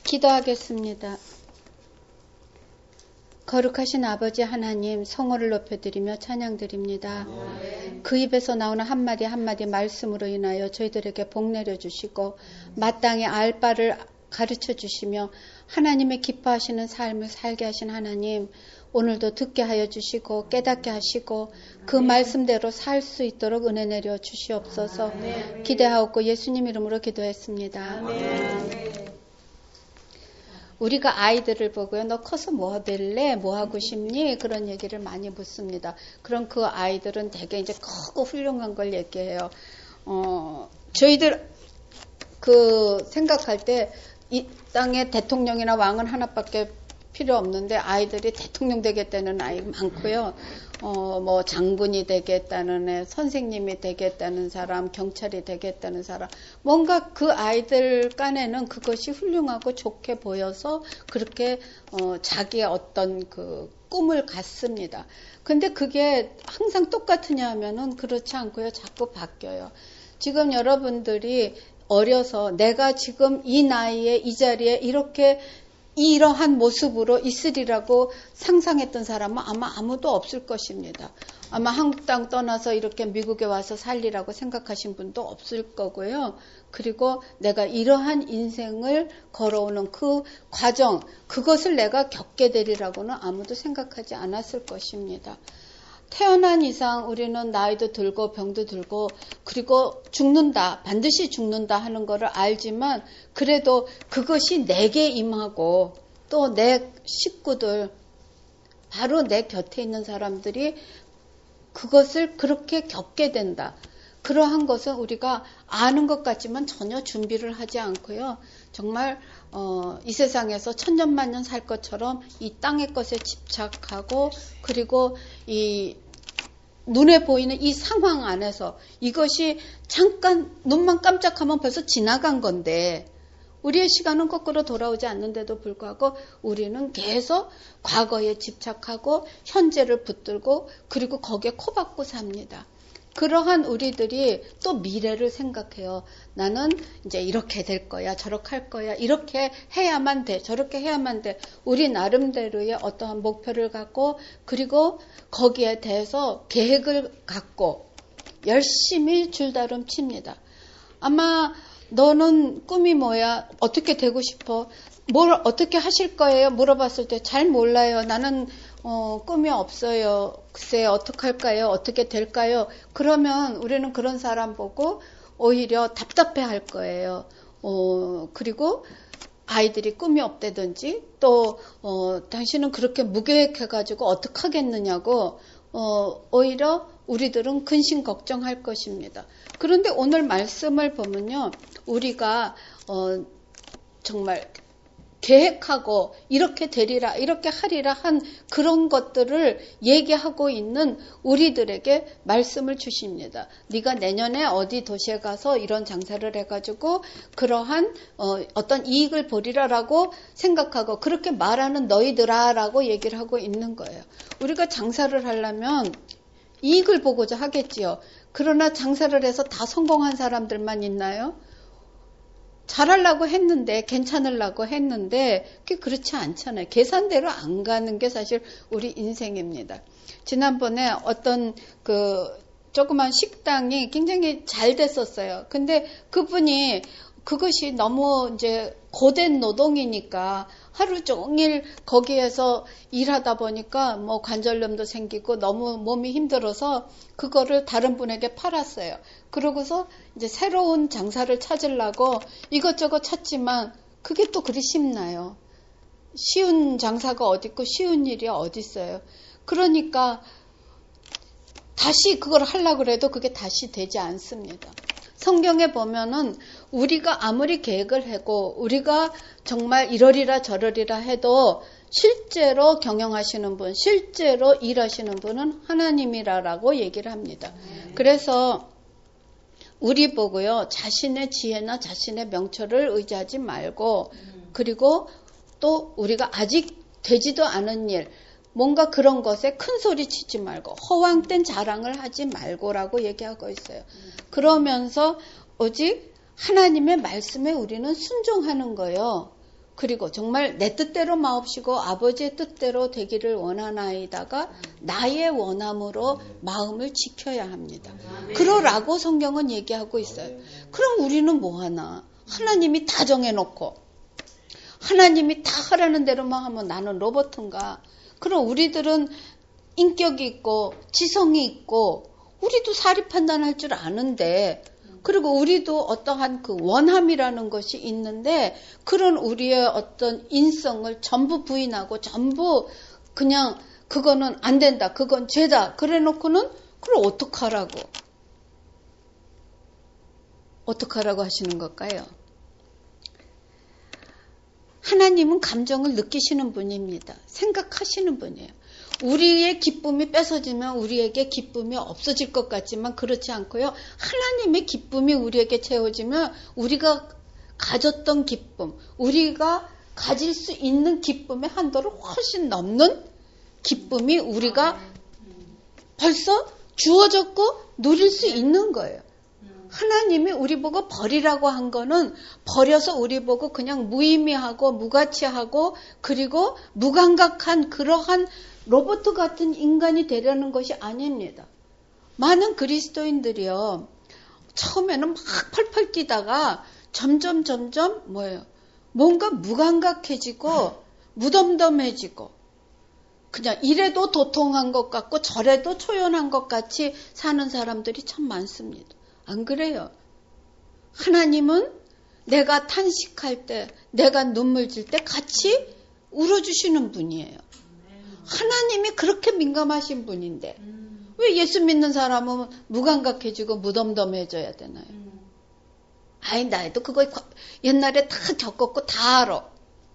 기도하겠습니다. 거룩하신 아버지 하나님, 성호를 높여드리며 찬양드립니다. 그 입에서 나오는 한마디 한마디 말씀으로 인하여 저희들에게 복 내려주시고 마땅히 알 바를 가르쳐 주시며 하나님의 기뻐하시는 삶을 살게 하신 하나님, 오늘도 듣게 하여 주시고 깨닫게 하시고 그 말씀대로 살 수 있도록 은혜 내려 주시옵소서. 기대하옵고 예수님 이름으로 기도했습니다. 우리가 아이들을 보고요, 너 커서 뭐 될래? 뭐 하고 싶니? 그런 얘기를 많이 묻습니다. 그럼 그 아이들은 되게 이제 크고 훌륭한 걸 얘기해요. 저희들 생각할 때 이 땅에 대통령이나 왕은 하나밖에 필요 없는데 아이들이 대통령 되겠다는 아이 많고요. 뭐 장군이 되겠다는 애, 선생님이 되겠다는 사람, 경찰이 되겠다는 사람. 뭔가 그 아이들 깐에는 그것이 훌륭하고 좋게 보여서 그렇게 자기의 어떤 그 꿈을 갖습니다. 근데 그게 항상 똑같으냐 하면은 그렇지 않고요. 자꾸 바뀌어요. 지금 여러분들이 어려서 내가 지금 이 나이에 이 자리에 이렇게 이러한 모습으로 있으리라고 상상했던 사람은 아마 아무도 없을 것입니다. 아마 한국 땅 떠나서 이렇게 미국에 와서 살리라고 생각하신 분도 없을 거고요. 그리고 내가 이러한 인생을 걸어오는 그 과정, 그것을 내가 겪게 되리라고는 아무도 생각하지 않았을 것입니다. 태어난 이상 우리는 나이도 들고 병도 들고 그리고 죽는다, 반드시 죽는다 하는 것을 알지만 그래도 그것이 내게 임하고 또 내 식구들, 바로 내 곁에 있는 사람들이 그것을 그렇게 겪게 된다. 그러한 것은 우리가 아는 것 같지만 전혀 준비를 하지 않고요. 정말 이 세상에서 천년만년 살 것처럼 이 땅의 것에 집착하고 그리고 이 눈에 보이는 이 상황 안에서 이것이 잠깐 눈만 깜짝하면 벌써 지나간 건데 우리의 시간은 거꾸로 돌아오지 않는데도 불구하고 우리는 계속 과거에 집착하고 현재를 붙들고 그리고 거기에 코박고 삽니다. 그러한 우리들이 또 미래를 생각해요. 나는 이제 이렇게 될 거야, 저렇게 할 거야, 이렇게 해야만 돼, 저렇게 해야만 돼. 우리 나름대로의 어떠한 목표를 갖고 그리고 거기에 대해서 계획을 갖고 열심히 줄다름 칩니다. 아마 너는 꿈이 뭐야? 어떻게 되고 싶어? 뭘 어떻게 하실 거예요? 물어봤을 때 잘 몰라요. 나는 꿈이 없어요. 글쎄 어떡할까요? 어떻게 될까요? 그러면 우리는 그런 사람 보고 오히려 답답해 할 거예요. 그리고 아이들이 꿈이 없다든지 또 당신은 그렇게 무계획해가지고 어떡하겠느냐고 오히려 우리들은 근심 걱정할 것입니다. 그런데 오늘 말씀을 보면요. 우리가 정말 계획하고 이렇게 되리라 이렇게 하리라 한 그런 것들을 얘기하고 있는 우리들에게 말씀을 주십니다. 네가 내년에 어디 도시에 가서 이런 장사를 해가지고 그러한 어떤 이익을 보리라라고 생각하고 그렇게 말하는 너희들아라고 얘기를 하고 있는 거예요. 우리가 장사를 하려면 이익을 보고자 하겠지요. 그러나 장사를 해서 다 성공한 사람들만 있나요? 잘하려고 했는데 괜찮으려고 했는데 그게 그렇지 않잖아요. 계산대로 안 가는 게 사실 우리 인생입니다. 지난번에 어떤 조그만 식당이 굉장히 잘 됐었어요. 근데 그분이 그것이 너무 이제 고된 노동이니까 하루 종일 거기에서 일하다 보니까 뭐 관절염도 생기고 너무 몸이 힘들어서 그거를 다른 분에게 팔았어요. 그러고서 이제 새로운 장사를 찾으려고 이것저것 찾지만 그게 또 그리 쉽나요? 쉬운 장사가 어디 있고 쉬운 일이 어디 있어요? 그러니까 다시 그걸 하려고 해도 그게 다시 되지 않습니다. 성경에 보면은 우리가 아무리 계획을 하고 우리가 정말 이러리라 저러리라 해도 실제로 경영하시는 분, 실제로 일하시는 분은 하나님이라고 얘기를 합니다. 그래서 우리 보고요. 자신의 지혜나 자신의 명철을 의지하지 말고 그리고 또 우리가 아직 되지도 않은 일 뭔가 그런 것에 큰 소리 치지 말고 허황된 자랑을 하지 말고라고 얘기하고 있어요. 그러면서 오직 하나님의 말씀에 우리는 순종하는 거예요. 그리고 정말 내 뜻대로 마옵시고 아버지의 뜻대로 되기를 원하나이다가 나의 원함으로 마음을 지켜야 합니다. 그러라고 성경은 얘기하고 있어요. 그럼 우리는 뭐하나? 하나님이 다 정해놓고 하나님이 다 하라는 대로만 하면 나는 로봇인가? 그럼 우리들은 인격이 있고 지성이 있고 우리도 사리 판단할 줄 아는데, 그리고 우리도 어떠한 그 원함이라는 것이 있는데 그런 우리의 어떤 인성을 전부 부인하고 전부 그냥 그거는 안 된다, 그건 죄다 그래 놓고는 그걸 어떡하라고 하시는 걸까요? 하나님은 감정을 느끼시는 분입니다. 생각하시는 분이에요. 우리의 기쁨이 뺏어지면 우리에게 기쁨이 없어질 것 같지만 그렇지 않고요. 하나님의 기쁨이 우리에게 채워지면 우리가 가졌던 기쁨, 우리가 가질 수 있는 기쁨의 한도를 훨씬 넘는 기쁨이 우리가 벌써 주어졌고 누릴 수 있는 거예요. 하나님이 우리 보고 버리라고 한 거는 버려서 우리 보고 그냥 무의미하고 무가치하고 그리고 무감각한 그러한 로봇 같은 인간이 되려는 것이 아닙니다. 많은 그리스도인들이요, 처음에는 막 펄펄 뛰다가 점점 뭐예요? 뭔가 무감각해지고 무덤덤해지고 그냥 이래도 도통한 것 같고 저래도 초연한 것 같이 사는 사람들이 참 많습니다. 안 그래요? 하나님은 내가 탄식할 때, 내가 눈물 질 때 같이 울어주시는 분이에요. 하나님이 그렇게 민감하신 분인데 왜 예수 믿는 사람은 무감각해지고 무덤덤해져야 되나요? 아이, 나도 그거 옛날에 다 겪었고 다 알아.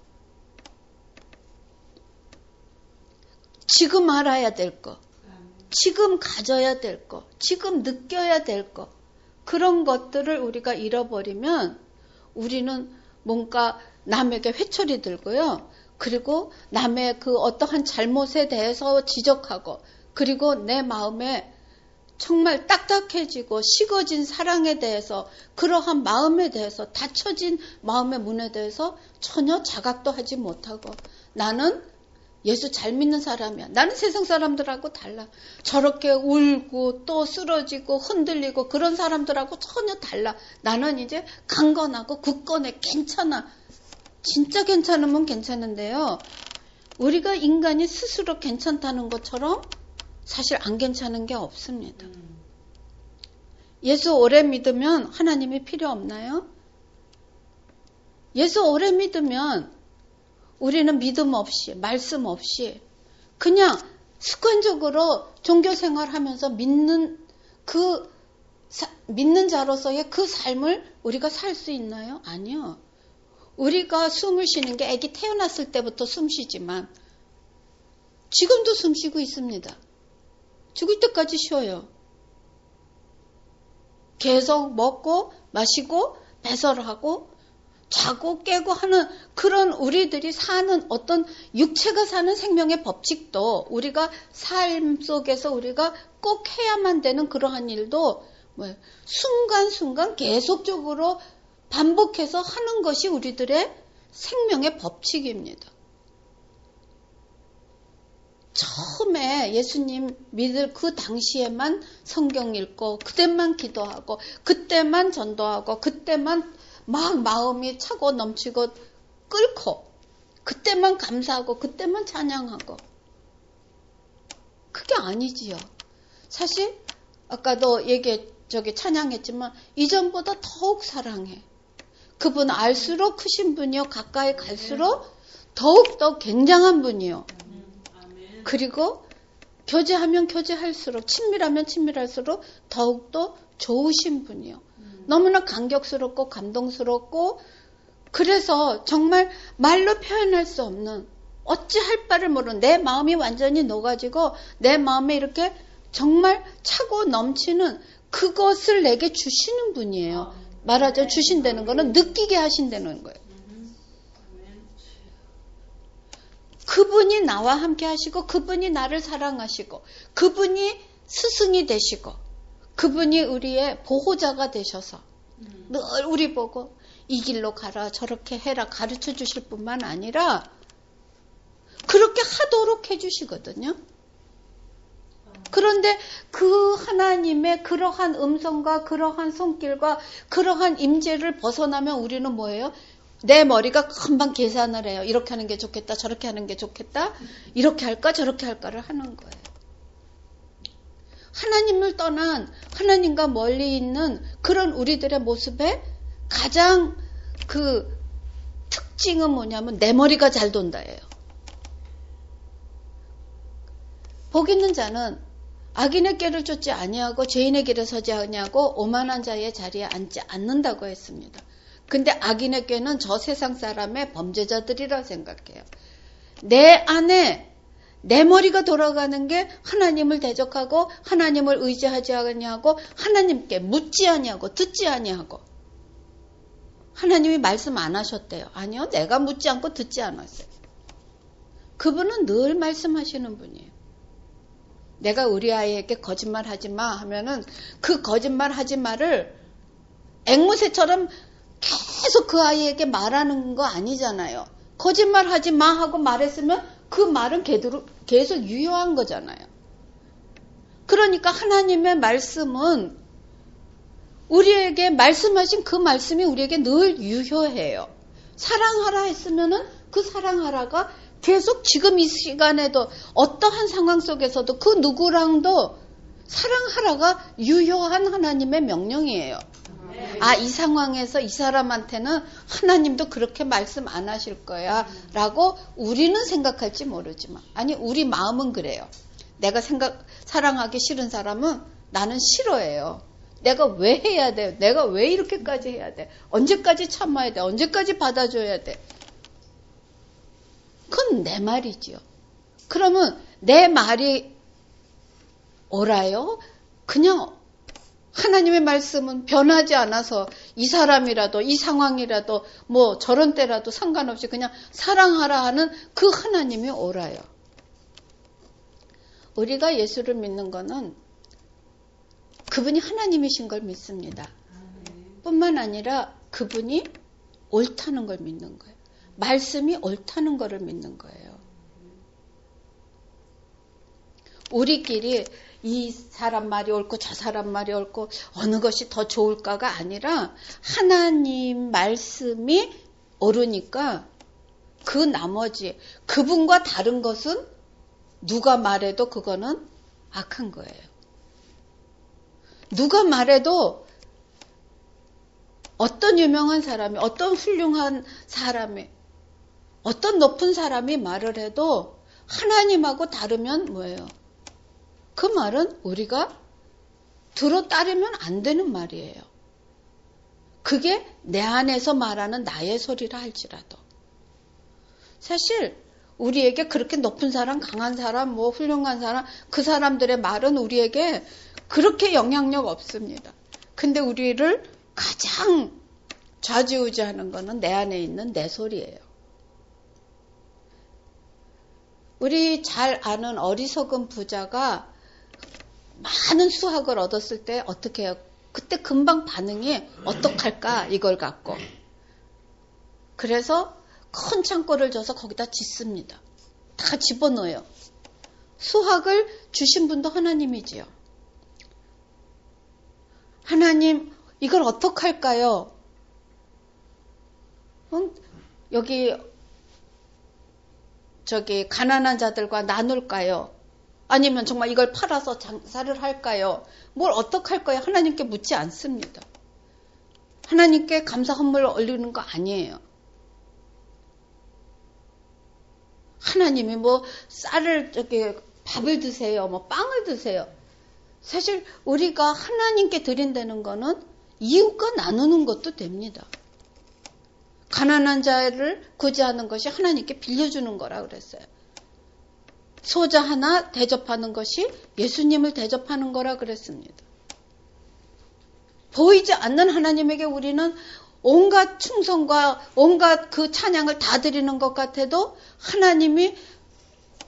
지금 알아야 될 거, 지금 가져야 될 거, 지금 느껴야 될 거, 그런 것들을 우리가 잃어버리면 우리는 뭔가 남에게 회초리 들고요. 그리고 남의 그 어떠한 잘못에 대해서 지적하고, 그리고 내 마음에 정말 딱딱해지고 식어진 사랑에 대해서, 그러한 마음에 대해서, 닫혀진 마음의 문에 대해서 전혀 자각도 하지 못하고, 나는 예수 잘 믿는 사람이야. 나는 세상 사람들하고 달라. 저렇게 울고 또 쓰러지고 흔들리고 그런 사람들하고 전혀 달라. 나는 이제 강건하고 굳건해. 괜찮아. 진짜 괜찮으면 괜찮은데요. 우리가 인간이 스스로 괜찮다는 것처럼 사실 안 괜찮은 게 없습니다. 예수 오래 믿으면 하나님이 필요 없나요? 예수 오래 믿으면 우리는 믿음 없이, 말씀 없이 그냥 습관적으로 종교 생활하면서 믿는 자로서의 그 삶을 우리가 살 수 있나요? 아니요. 우리가 숨을 쉬는 게 아기 태어났을 때부터 숨 쉬지만 지금도 숨 쉬고 있습니다. 죽을 때까지 쉬어요. 계속 먹고 마시고 배설하고 자고 깨고 하는 그런 우리들이 사는 어떤 육체가 사는 생명의 법칙도, 우리가 삶 속에서 우리가 꼭 해야만 되는 그러한 일도 순간순간 계속적으로 반복해서 하는 것이 우리들의 생명의 법칙입니다. 처음에 예수님 믿을 그 당시에만 성경 읽고 그때만 기도하고 그때만 전도하고 그때만 막 마음이 차고 넘치고 끓고 그때만 감사하고 그때만 찬양하고, 그게 아니지요. 사실 아까도 찬양했지만 이전보다 더욱 사랑해. 그분 알수록 크신 분이요, 가까이 갈수록 더욱더 굉장한 분이요. 그리고 교제하면 교제할수록, 친밀하면 친밀할수록 더욱더 좋으신 분이요. 너무나 감격스럽고 감동스럽고, 그래서 정말 말로 표현할 수 없는, 어찌할 바를 모르는, 내 마음이 완전히 녹아지고 내 마음에 이렇게 정말 차고 넘치는 그것을 내게 주시는 분이에요. 말하자면 주신다는 거는 느끼게 하신다는 거예요. 그분이 나와 함께 하시고 그분이 나를 사랑하시고 그분이 스승이 되시고 그분이 우리의 보호자가 되셔서 늘 우리 보고 이 길로 가라 저렇게 해라 가르쳐 주실 뿐만 아니라 그렇게 하도록 해주시거든요. 그런데 그 하나님의 그러한 음성과 그러한 손길과 그러한 임재를 벗어나면 우리는 뭐예요? 내 머리가 금방 계산을 해요. 이렇게 하는 게 좋겠다, 저렇게 하는 게 좋겠다, 이렇게 할까, 저렇게 할까를 하는 거예요. 하나님을 떠난 하나님과 멀리 있는 그런 우리들의 모습에 가장 그 특징은 뭐냐면 내 머리가 잘 돈다예요. 복 있는 자는 악인의 길을 쫓지 아니하고 죄인의 길에 서지 아니하고 오만한 자의 자리에 앉지 않는다고 했습니다. 근데 악인의 꾀는 저 세상 사람의 범죄자들이라 생각해요. 내 안에 내 머리가 돌아가는 게 하나님을 대적하고 하나님을 의지하지 아니하고 하나님께 묻지 아니하고 듣지 아니하고 하나님이 말씀 안 하셨대요. 아니요. 내가 묻지 않고 듣지 않았어요. 그분은 늘 말씀하시는 분이에요. 내가 우리 아이에게 거짓말 하지 마 하면은 그 거짓말 하지 마를 앵무새처럼 계속 그 아이에게 말하는 거 아니잖아요. 거짓말 하지 마 하고 말했으면 그 말은 계속 유효한 거잖아요. 그러니까 하나님의 말씀은 우리에게 말씀하신 그 말씀이 우리에게 늘 유효해요. 사랑하라 했으면은 그 사랑하라가 계속 지금 이 시간에도 어떠한 상황 속에서도 그 누구랑도 사랑하라가 유효한 하나님의 명령이에요. 아, 이 상황에서 이 사람한테는 하나님도 그렇게 말씀 안 하실 거야 라고 우리는 생각할지 모르지만 아니 우리 마음은 그래요. 내가 사랑하기 싫은 사람은 나는 싫어해요. 내가 왜 해야 돼? 내가 왜 이렇게까지 해야 돼? 언제까지 참아야 돼? 언제까지 받아줘야 돼? 그건 내 말이지요. 그러면 내 말이 옳아요? 그냥 하나님의 말씀은 변하지 않아서 이 사람이라도 이 상황이라도 뭐 저런 때라도 상관없이 그냥 사랑하라 하는 그 하나님이 옳아요. 우리가 예수를 믿는 거는 그분이 하나님이신 걸 믿습니다. 뿐만 아니라 그분이 옳다는 걸 믿는 거예요. 말씀이 옳다는 거를 믿는 거예요. 우리끼리 이 사람 말이 옳고 저 사람 말이 옳고 어느 것이 더 좋을까가 아니라 하나님 말씀이 옳으니까 그 나머지 그분과 다른 것은 누가 말해도 그거는 악한 거예요. 누가 말해도 어떤 유명한 사람이 어떤 훌륭한 사람이 어떤 높은 사람이 말을 해도 하나님하고 다르면 뭐예요? 그 말은 우리가 들어 따르면 안 되는 말이에요. 그게 내 안에서 말하는 나의 소리라 할지라도. 사실 우리에게 그렇게 높은 사람, 강한 사람, 뭐 훌륭한 사람, 그 사람들의 말은 우리에게 그렇게 영향력 없습니다. 근데 우리를 가장 좌지우지하는 거는 내 안에 있는 내 소리예요. 우리 잘 아는 어리석은 부자가 많은 수확을 얻었을 때 어떻게 해요? 그때 금방 반응이 어떡할까 이걸 갖고. 그래서 큰 창고를 줘서 거기다 짓습니다. 다 집어넣어요. 수확을 주신 분도 하나님이지요. 하나님 이걸 어떡할까요? 여기 가난한 자들과 나눌까요? 아니면 정말 이걸 팔아서 장사를 할까요? 뭘 어떡할 거예요? 하나님께 묻지 않습니다. 하나님께 감사 헌물을 올리는 거 아니에요. 하나님이 뭐 쌀을 밥을 드세요, 뭐 빵을 드세요. 사실 우리가 하나님께 드린다는 거는 이웃과 나누는 것도 됩니다. 가난한 자를 구제하는 것이 하나님께 빌려주는 거라 그랬어요. 소자 하나 대접하는 것이 예수님을 대접하는 거라 그랬습니다. 보이지 않는 하나님에게 우리는 온갖 충성과 온갖 그 찬양을 다 드리는 것 같아도 하나님이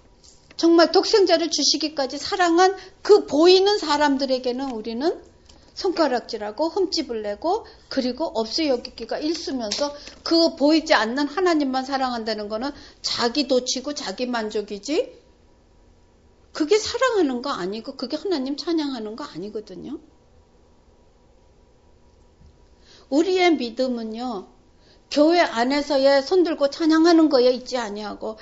정말 독생자를 주시기까지 사랑한 그 보이는 사람들에게는 우리는 손가락질하고 흠집을 내고 그리고 없어 여기기가 일수면서 그 보이지 않는 하나님만 사랑한다는 거는 자기 도치고 자기 만족이지 그게 사랑하는 거 아니고 그게 하나님 찬양하는 거 아니거든요. 우리의 믿음은요. 교회 안에서의 손들고 찬양하는 거에 있지 아니하고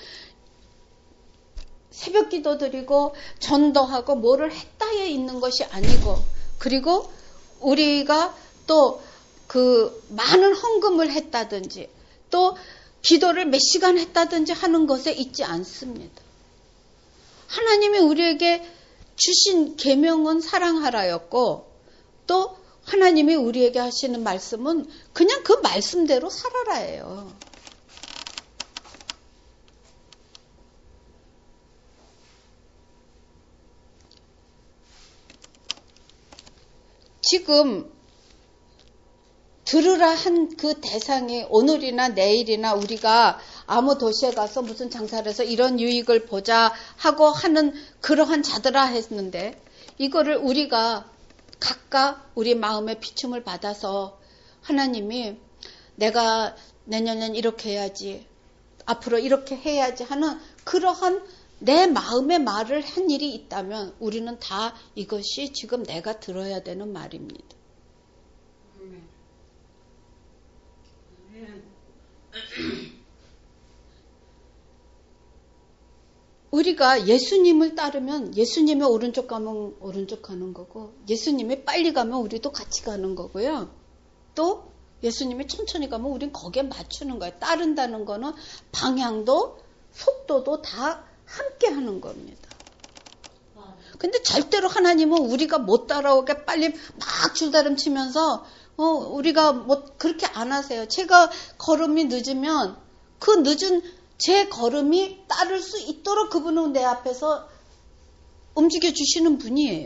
새벽 기도 드리고 전도하고 뭐를 했다에 있는 것이 아니고 그리고 우리가 또 그 많은 헌금을 했다든지 또 기도를 몇 시간 했다든지 하는 것에 있지 않습니다. 하나님이 우리에게 주신 계명은 사랑하라였고 또 하나님이 우리에게 하시는 말씀은 그냥 그 말씀대로 살아라예요. 지금 들으라 한 그 대상이 오늘이나 내일이나 우리가 아무 도시에 가서 무슨 장사를 해서 이런 유익을 보자 하고 하는 그러한 자들아 했는데 이거를 우리가 각각 우리 마음의 비춤을 받아서 하나님이 내가 내년엔 이렇게 해야지 앞으로 이렇게 해야지 하는 그러한 내 마음의 말을 한 일이 있다면 우리는 다 이것이 지금 내가 들어야 되는 말입니다. 우리가 예수님을 따르면 예수님의 오른쪽 가면 오른쪽 가는 거고 예수님이 빨리 가면 우리도 같이 가는 거고요. 또 예수님이 천천히 가면 우린 거기에 맞추는 거예요. 따른다는 거는 방향도 속도도 다 함께 하는 겁니다. 근데 절대로 하나님은 우리가 못 따라오게 빨리 막 줄다름 치면서 우리가 뭐 그렇게 안 하세요. 제가 걸음이 늦으면 그 늦은 제 걸음이 따를 수 있도록 그분은 내 앞에서 움직여 주시는 분이에요.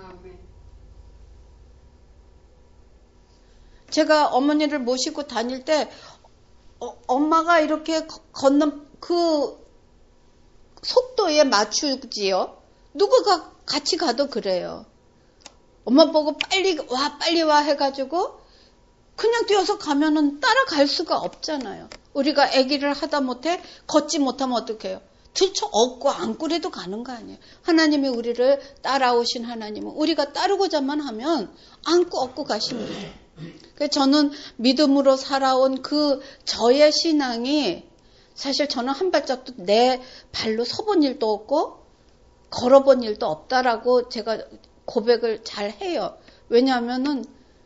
제가 어머니를 모시고 다닐 때 엄마가 이렇게 걷는 그 속도에 맞추지요. 누구가 같이 가도 그래요. 엄마 보고 빨리 와 해가지고 그냥 뛰어서 가면은 따라갈 수가 없잖아요. 우리가 아기를 하다 못해 걷지 못하면 어떡해요? 들쳐 업고 안고래도 가는 거 아니에요. 하나님이 우리를 따라오신 하나님은 우리가 따르고자만 하면 안고 업고 가십니다. 그래서 저는 믿음으로 살아온 그 저의 신앙이 사실 저는 한 발짝도 내 발로 서본 일도 없고 걸어본 일도 없다라고 제가 고백을 잘 해요. 왜냐하면은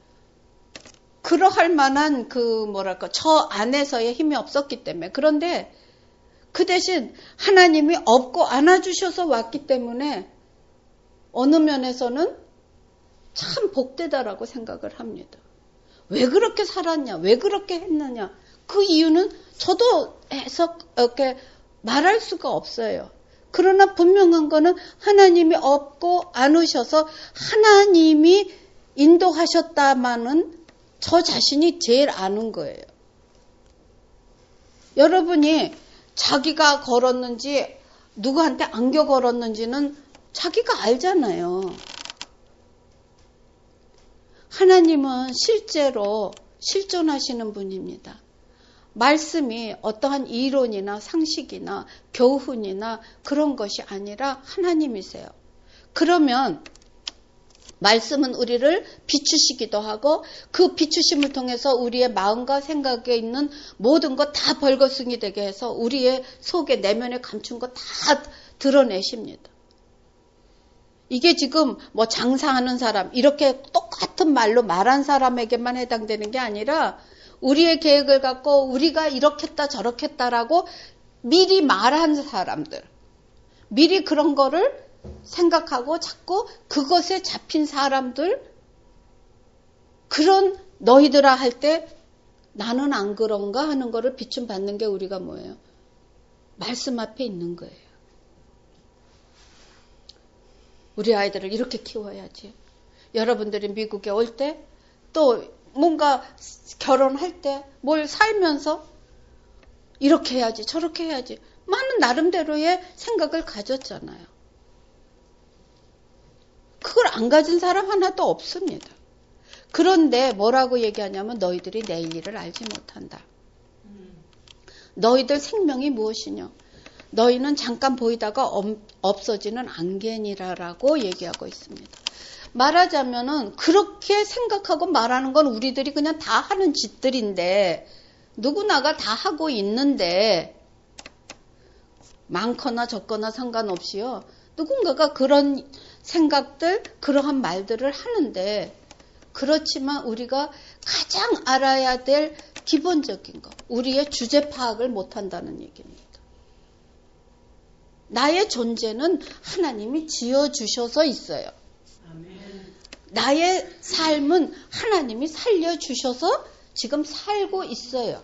그러할 만한 저 안에서의 힘이 없었기 때문에. 그런데 그 대신 하나님이 업고 안아주셔서 왔기 때문에 어느 면에서는 참 복되다라고 생각을 합니다. 왜 그렇게 살았냐? 왜 그렇게 했느냐? 그 이유는 저도 이렇게 말할 수가 없어요. 그러나 분명한 거는 하나님이 업고 안으셔서 하나님이 인도하셨다마는 저 자신이 제일 아는 거예요. 여러분이 자기가 걸었는지 누구한테 안겨 걸었는지는 자기가 알잖아요. 하나님은 실제로 실존하시는 분입니다. 말씀이 어떠한 이론이나 상식이나 교훈이나 그런 것이 아니라 하나님이세요. 그러면 말씀은 우리를 비추시기도 하고 그 비추심을 통해서 우리의 마음과 생각에 있는 모든 것 다 벌거숭이 되게 해서 우리의 속에 내면에 감춘 것 다 드러내십니다. 이게 지금 뭐 장사하는 사람 이렇게 똑같은 말로 말한 사람에게만 해당되는 게 아니라 우리의 계획을 갖고 우리가 이렇겠다 저렇겠다라고 미리 말한 사람들 미리 그런 거를 생각하고 자꾸 그것에 잡힌 사람들 그런 너희들아 할 때 나는 안 그런가 하는 거를 비춤 받는 게 우리가 뭐예요? 말씀 앞에 있는 거예요. 우리 아이들을 이렇게 키워야지. 여러분들이 미국에 올 때 또 뭔가 결혼할 때 뭘 살면서 이렇게 해야지 저렇게 해야지 많은 나름대로의 생각을 가졌잖아요. 그걸 안 가진 사람 하나도 없습니다. 그런데 뭐라고 얘기하냐면 너희들이 내일을 알지 못한다. 너희들 생명이 무엇이냐? 너희는 잠깐 보이다가 없어지는 안개니라라고 얘기하고 있습니다. 말하자면은 그렇게 생각하고 말하는 건 우리들이 그냥 다 하는 짓들인데 누구나가 다 하고 있는데 많거나 적거나 상관없이요. 누군가가 그런 생각들, 그러한 말들을 하는데 그렇지만 우리가 가장 알아야 될 기본적인 것, 우리의 주제 파악을 못한다는 얘기입니다. 나의 존재는 하나님이 지어주셔서 있어요. 나의 삶은 하나님이 살려주셔서 지금 살고 있어요.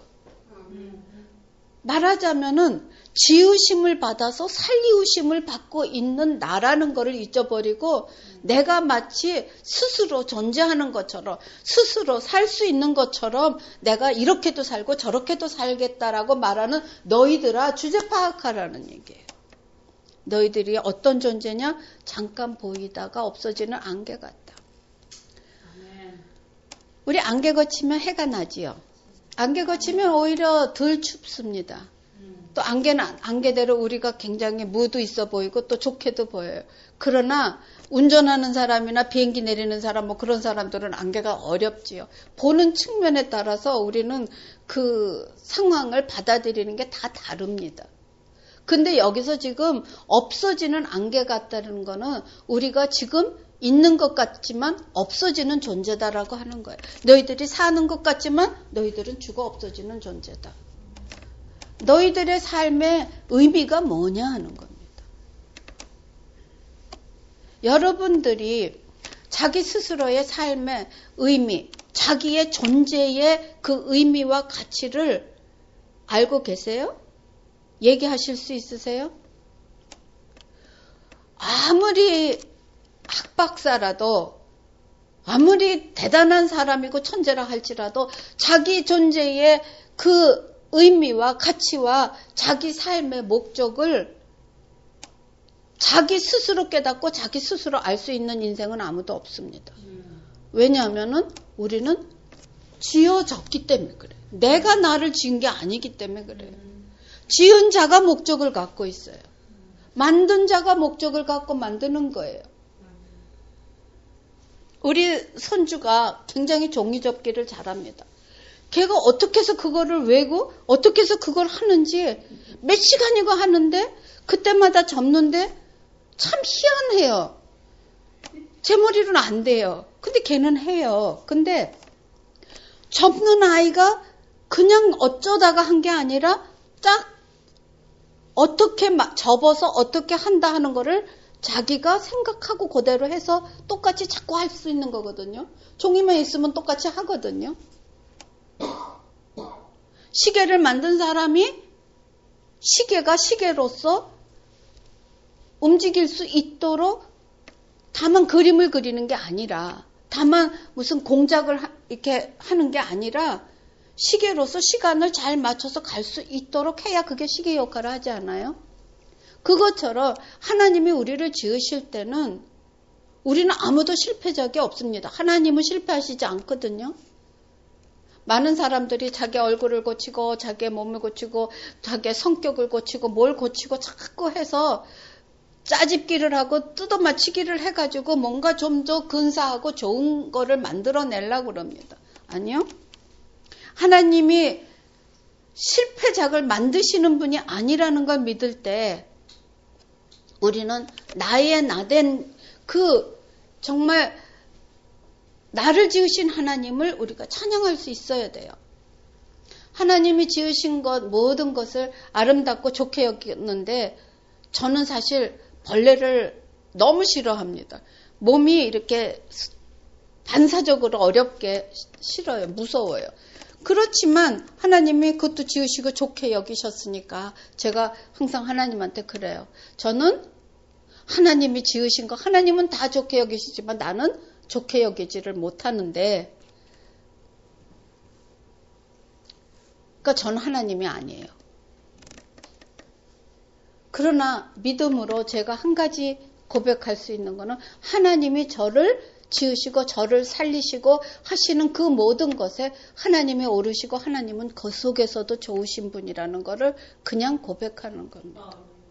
말하자면은 지으심을 받아서 살리우심을 받고 있는 나라는 것을 잊어버리고 내가 마치 스스로 존재하는 것처럼 스스로 살 수 있는 것처럼 내가 이렇게도 살고 저렇게도 살겠다라고 말하는 너희들아 주제 파악하라는 얘기예요. 너희들이 어떤 존재냐? 잠깐 보이다가 없어지는 안개 같다. 우리 안개 거치면 해가 나지요. 안개 거치면 오히려 덜 춥습니다. 또 안개는 안개대로 우리가 굉장히 무도 있어 보이고 또 좋게도 보여요. 그러나 운전하는 사람이나 비행기 내리는 사람 뭐 그런 사람들은 안개가 어렵지요. 보는 측면에 따라서 우리는 그 상황을 받아들이는 게 다 다릅니다. 근데 여기서 지금 없어지는 안개 같다는 거는 우리가 지금 있는 것 같지만 없어지는 존재다라고 하는 거예요. 너희들이 사는 것 같지만 너희들은 죽어 없어지는 존재다. 너희들의 삶의 의미가 뭐냐 하는 겁니다. 여러분들이 자기 스스로의 삶의 의미, 자기의 존재의 그 의미와 가치를 알고 계세요? 얘기하실 수 있으세요? 아무리 학박사라도 아무리 대단한 사람이고 천재라 할지라도 자기 존재의 그 의미와 가치와 자기 삶의 목적을 자기 스스로 깨닫고 자기 스스로 알 수 있는 인생은 아무도 없습니다. 왜냐하면은 우리는 지어졌기 때문에 그래요. 내가 나를 지은 게 아니기 때문에 그래요. 지은 자가 목적을 갖고 있어요. 만든 자가 목적을 갖고 만드는 거예요. 우리 손주가 굉장히 종이접기를 잘합니다. 걔가 어떻게 해서 그거를 외고 어떻게 해서 그걸 하는지 몇 시간이고 하는데 그때마다 접는데 참 희한해요. 제 머리로는 안 돼요. 근데 걔는 해요. 근데 접는 아이가 그냥 어쩌다가 한 게 아니라 딱 어떻게 접어서 어떻게 한다 하는 거를 자기가 생각하고 그대로 해서 똑같이 자꾸 할 수 있는 거거든요. 종이만 있으면 똑같이 하거든요. 시계를 만든 사람이 시계가 시계로서 움직일 수 있도록 다만 그림을 그리는 게 아니라 다만 무슨 공작을 이렇게 하는 게 아니라 시계로서 시간을 잘 맞춰서 갈 수 있도록 해야 그게 시계 역할을 하지 않아요? 그것처럼 하나님이 우리를 지으실 때는 우리는 아무도 실패작이 없습니다. 하나님은 실패하시지 않거든요. 많은 사람들이 자기 얼굴을 고치고 자기의 몸을 고치고 자기의 성격을 고치고 뭘 고치고 자꾸 해서 짜집기를 하고 뜯어맞히기를 해가지고 뭔가 좀 더 근사하고 좋은 거를 만들어내려고 그럽니다. 아니요. 하나님이 실패작을 만드시는 분이 아니라는 걸 믿을 때 우리는 나의 나된 그 정말 나를 지으신 하나님을 우리가 찬양할 수 있어야 돼요. 하나님이 지으신 것 모든 것을 아름답고 좋게 여겼는데 저는 사실 벌레를 너무 싫어합니다. 몸이 이렇게 반사적으로 어렵게 싫어요. 무서워요. 그렇지만 하나님이 그것도 지으시고 좋게 여기셨으니까 제가 항상 하나님한테 그래요. 저는 하나님이 지으신 거 하나님은 다 좋게 여기시지만 나는 좋게 여기지를 못하는데 그러니까 저는 하나님이 아니에요. 그러나 믿음으로 제가 한 가지 고백할 수 있는 거는 하나님이 저를 지으시고 저를 살리시고 하시는 그 모든 것에 하나님이 오르시고 하나님은 그 속에서도 좋으신 분이라는 것을 그냥 고백하는 겁니다.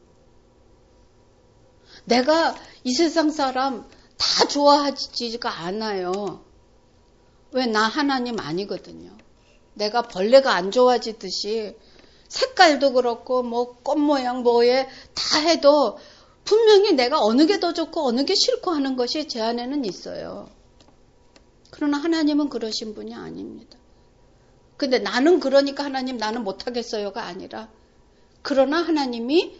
내가 이 세상 사람 다 좋아하지가 않아요. 왜? 나 하나님 아니거든요. 내가 벌레가 안 좋아지듯이 색깔도 그렇고 뭐 꽃 모양 뭐에 다 해도 분명히 내가 어느 게 더 좋고 어느 게 싫고 하는 것이 제 안에는 있어요. 그러나 하나님은 그러신 분이 아닙니다. 근데 나는 그러니까 하나님 나는 못하겠어요가 아니라 그러나 하나님이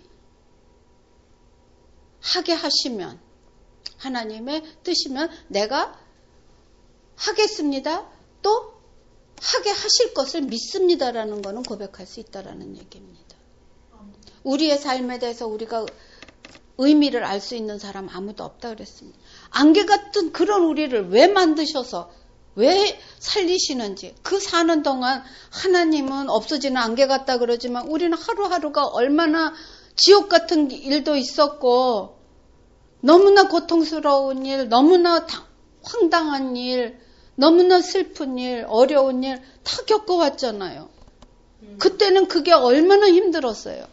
하게 하시면 하나님의 뜻이면 내가 하겠습니다. 또 하게 하실 것을 믿습니다라는 것은 고백할 수 있다라는 얘기입니다. 우리의 삶에 대해서 우리가 의미를 알 수 있는 사람 아무도 없다 그랬습니다. 안개 같은 그런 우리를 왜 만드셔서 왜 살리시는지 그 사는 동안 하나님은 없어지는 안개 같다 그러지만 우리는 하루하루가 얼마나 지옥 같은 일도 있었고 너무나 고통스러운 일, 너무나 황당한 일, 너무나 슬픈 일, 어려운 일 다 겪어왔잖아요. 그때는 그게 얼마나 힘들었어요.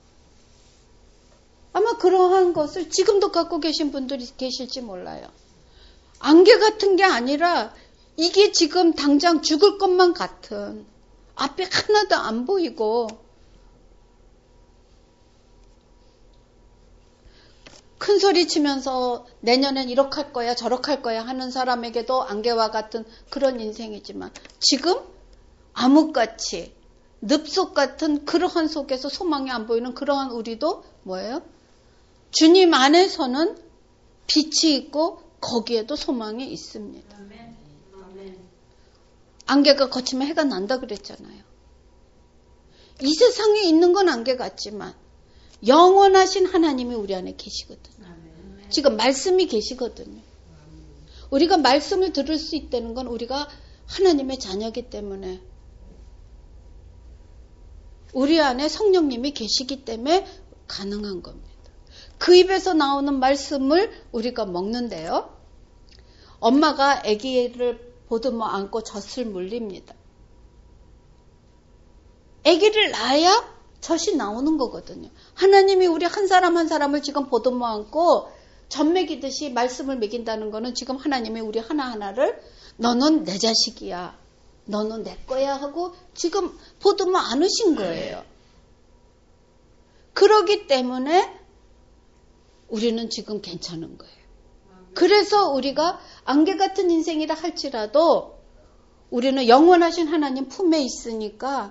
아마 그러한 것을 지금도 갖고 계신 분들이 계실지 몰라요. 안개 같은 게 아니라 이게 지금 당장 죽을 것만 같은 앞에 하나도 안 보이고 큰 소리 치면서 내년엔 이렇게 할 거야 저렇게 할 거야 하는 사람에게도 안개와 같은 그런 인생이지만 지금 암흑같이 늪속 같은 그러한 속에서 소망이 안 보이는 그러한 우리도 뭐예요? 주님 안에서는 빛이 있고 거기에도 소망이 있습니다. 안개가 거치면 해가 난다 그랬잖아요. 이 세상에 있는 건 안개 같지만 영원하신 하나님이 우리 안에 계시거든요. 지금 말씀이 계시거든요. 우리가 말씀을 들을 수 있다는 건 우리가 하나님의 자녀이기 때문에 우리 안에 성령님이 계시기 때문에 가능한 겁니다. 그 입에서 나오는 말씀을 우리가 먹는데요. 엄마가 아기를 보듬어 안고 젖을 물립니다. 아기를 낳아야 젖이 나오는 거거든요. 하나님이 우리 한 사람 한 사람을 지금 보듬어 안고 젖 먹이듯이 말씀을 먹인다는 거는 지금 하나님이 우리 하나하나를 너는 내 자식이야. 너는 내 거야 하고 지금 보듬어 안으신 거예요. 그러기 때문에 우리는 지금 괜찮은 거예요. 그래서 우리가 안개 같은 인생이라 할지라도 우리는 영원하신 하나님 품에 있으니까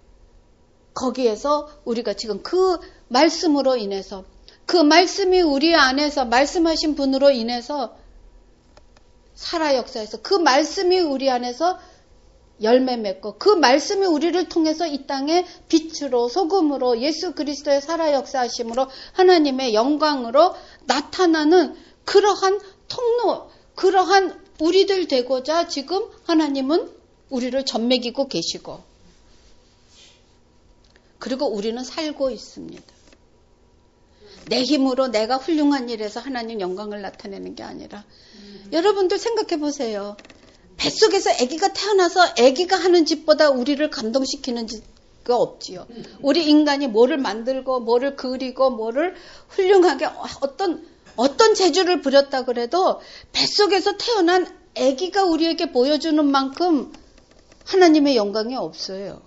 거기에서 우리가 지금 그 말씀으로 인해서 그 말씀이 우리 안에서 말씀하신 분으로 인해서 살아 역사해서 그 말씀이 우리 안에서 열매 맺고 그 말씀이 우리를 통해서 이 땅에 빛으로 소금으로 예수 그리스도의 살아 역사하심으로 하나님의 영광으로 나타나는 그러한 통로, 그러한 우리들 되고자 지금 하나님은 우리를 젖먹이고 계시고 그리고 우리는 살고 있습니다. 내 힘으로 내가 훌륭한 일에서 하나님 영광을 나타내는 게 아니라 여러분들 생각해 보세요. 뱃속에서 아기가 태어나서 아기가 하는 짓보다 우리를 감동시키는 짓가 없지요. 우리 인간이 뭐를 만들고 뭐를 그리고 뭐를 훌륭하게 어떤 재주를 부렸다 그래도 뱃속에서 태어난 아기가 우리에게 보여주는 만큼 하나님의 영광이 없어요.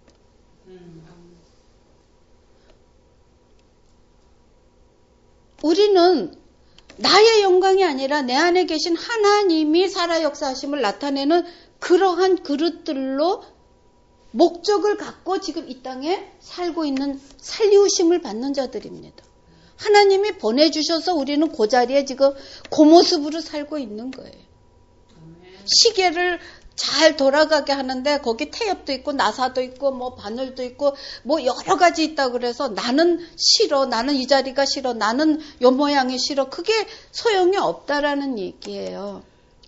우리는 나의 영광이 아니라 내 안에 계신 하나님이 살아 역사하심을 나타내는 그러한 그릇들로 목적을 갖고 지금 이 땅에 살고 있는 살리우심을 받는 자들입니다. 하나님이 보내주셔서 우리는 그 자리에 지금 그 모습으로 살고 있는 거예요. 시계를 잘 돌아가게 하는데 거기 태엽도 있고 나사도 있고 뭐 바늘도 있고 뭐 여러 가지 있다 그래서 나는 싫어, 나는 이 자리가 싫어, 나는 요 모양이 싫어. 그게 소용이 없다라는 얘기예요.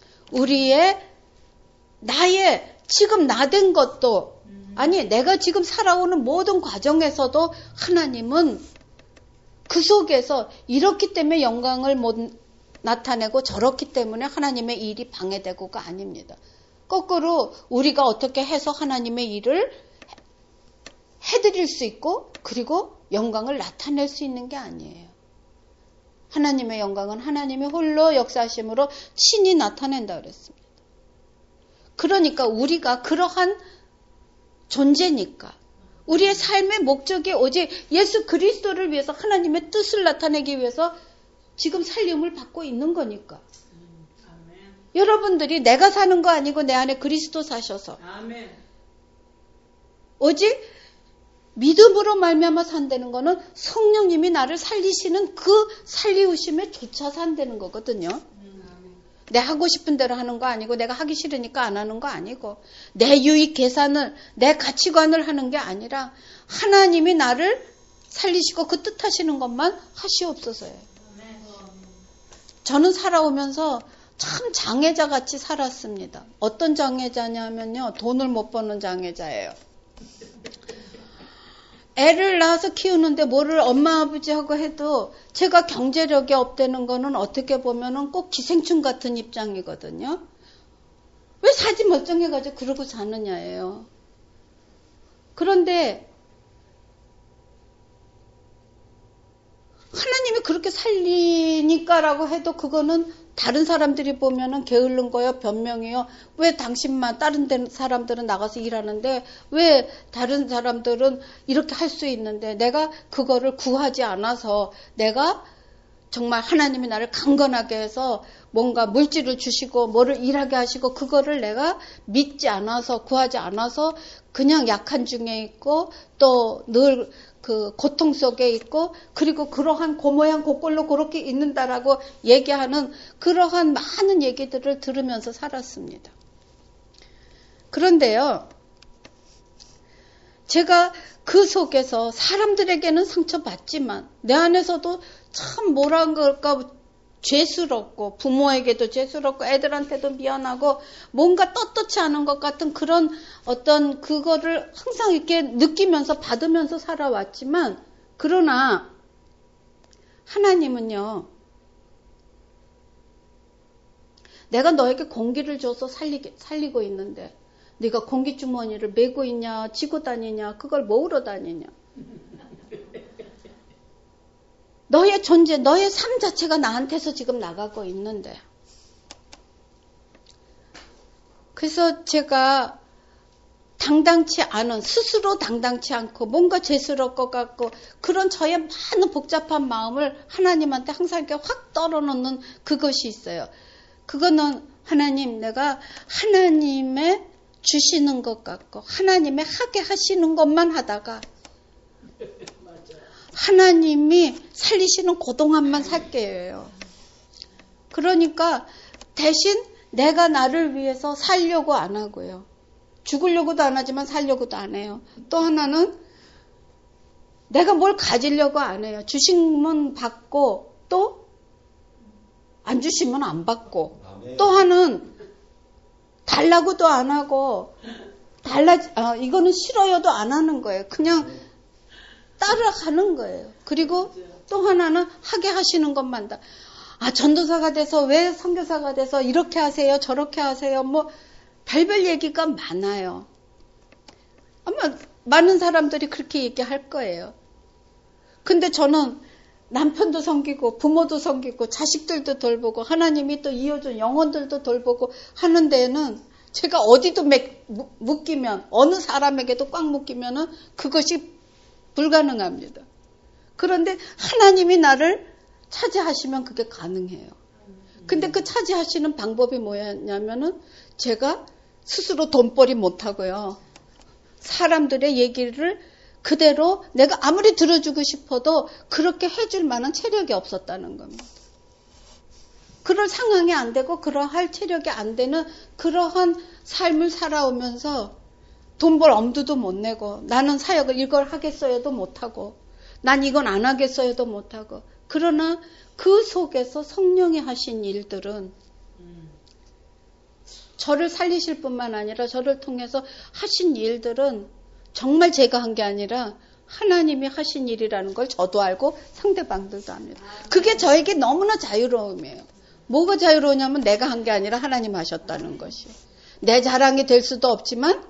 나의 지금 나된 것도 아니 내가 지금 살아오는 모든 과정에서도 하나님은 그 속에서 이렇기 때문에 영광을 나타내고 저렇기 때문에 하나님의 일이 방해되고가 아닙니다. 거꾸로 우리가 어떻게 해서 하나님의 일을 해드릴 수 있고 그리고 영광을 나타낼 수 있는 게 아니에요. 하나님의 영광은 하나님이 홀로 역사하심으로 친히 나타낸다 그랬습니다. 그러니까 우리가 그러한 존재니까 우리의 삶의 목적이 오직 예수 그리스도를 위해서 하나님의 뜻을 나타내기 위해서 지금 살림을 받고 있는 거니까. 아멘. 여러분들이 내가 사는 거 아니고 내 안에 그리스도 사셔서 아멘. 오직 믿음으로 말미암아 산다는 거는 성령님이 나를 살리시는 그 살리우심에 조차 산다는 거거든요. 내 하고 싶은 대로 하는 거 아니고 내가 하기 싫으니까 안 하는 거 아니고 내 유익 계산을 내 가치관을 하는 게 아니라 하나님이 나를 살리시고 그 뜻하시는 것만 하시옵소서예요. 저는 살아오면서 참 장애자 같이 살았습니다. 어떤 장애자냐면요. 돈을 못 버는 장애자예요. 애를 낳아서 키우는데 뭐를 엄마 아버지하고 해도 제가 경제력이 없다는 거는 어떻게 보면은 꼭 기생충 같은 입장이거든요. 왜 사지 멀쩡해가지고 그러고 사느냐예요. 그런데 하나님이 그렇게 살리니까라고 해도 그거는 다른 사람들이 보면은 게으른 거요, 변명이요. 왜 당신만 다른 사람들은 나가서 일하는데 왜 다른 사람들은 이렇게 할 수 있는데 내가 그거를 구하지 않아서 내가 정말 하나님이 나를 강건하게 해서 뭔가 물질을 주시고 뭐를 일하게 하시고 그거를 내가 믿지 않아서 구하지 않아서 그냥 약한 중에 있고 또 늘 그 고통 속에 있고 그리고 그러한 고모양 고꼴로 그렇게 있는다라고 얘기하는 그러한 많은 얘기들을 들으면서 살았습니다. 그런데요, 제가 그 속에서 사람들에게는 상처받지만 내 안에서도 참 뭐라 그럴까 죄스럽고 부모에게도 죄스럽고 애들한테도 미안하고 뭔가 떳떳지 않은 것 같은 그런 어떤 그거를 항상 이렇게 느끼면서 받으면서 살아왔지만 그러나 하나님은요 내가 너에게 공기를 줘서 살리고 있는데 네가 공기주머니를 메고 있냐 지고 다니냐 그걸 모으러 다니냐 너의 존재, 너의 삶 자체가 나한테서 지금 나가고 있는데. 그래서 제가 당당치 않은, 스스로 당당치 않고 뭔가 죄스러울 것 같고 그런 저의 많은 복잡한 마음을 하나님한테 항상 이렇게 확 떨어놓는 그것이 있어요. 그거는 하나님, 내가 하나님의 주시는 것 같고 하나님의 하게 하시는 것만 하다가 하나님이 살리시는 고동안만 살게요. 그러니까 대신 내가 나를 위해서 살려고 안 하고요. 죽으려고도 안 하지만 살려고도 안 해요. 또 하나는 내가 뭘 가지려고 안 해요. 주시면 받고 또 안 주시면 안 받고 또 하나는 달라고도 안 하고 이거는 싫어요도 안 하는 거예요. 그냥 따라가는 거예요. 그리고 또 하나는 하게 하시는 것만 다. 전도사가 돼서 왜 선교사가 돼서 이렇게 하세요 저렇게 하세요 뭐 별별 얘기가 많아요. 아마 많은 사람들이 그렇게 얘기할 거예요. 근데 저는 남편도 섬기고 부모도 섬기고 자식들도 돌보고 하나님이 또 이어준 영혼들도 돌보고 하는 데에는 제가 어디도 묶이면 어느 사람에게도 꽉 묶이면은 그것이 불가능합니다. 그런데 하나님이 나를 차지하시면 그게 가능해요. 근데 그 차지하시는 방법이 뭐였냐면은 제가 스스로 돈벌이 못하고요. 사람들의 얘기를 그대로 내가 아무리 들어주고 싶어도 그렇게 해줄 만한 체력이 없었다는 겁니다. 그럴 상황이 안 되고 그러할 체력이 안 되는 그러한 삶을 살아오면서 돈 벌 엄두도 못 내고 나는 사역을 이걸 하겠어요도 못하고 난 이건 안 하겠어요도 못하고 그러나 그 속에서 성령이 하신 일들은 저를 살리실 뿐만 아니라 저를 통해서 하신 일들은 정말 제가 한 게 아니라 하나님이 하신 일이라는 걸 저도 알고 상대방들도 압니다. 그게 저에게 너무나 자유로움이에요. 뭐가 자유로우냐면 내가 한 게 아니라 하나님 하셨다는 것이. 내 자랑이 될 수도 없지만